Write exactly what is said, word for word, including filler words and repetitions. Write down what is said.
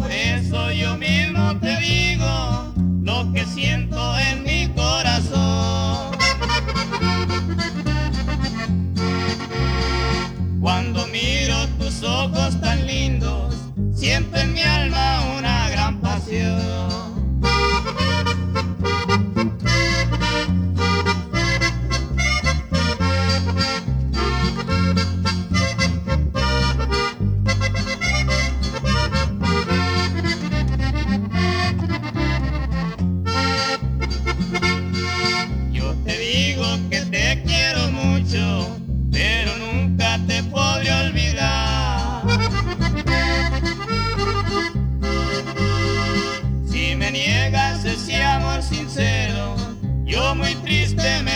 Por eso yo mismo te digo lo que siento en mi corazón. Cuando miro tus ojos tan lindos, siento en mi alma una gran pasión. Yo te digo que te quiero mucho, pero nunca te podré olvidar. Si me niegas ese amor sincero, yo muy triste me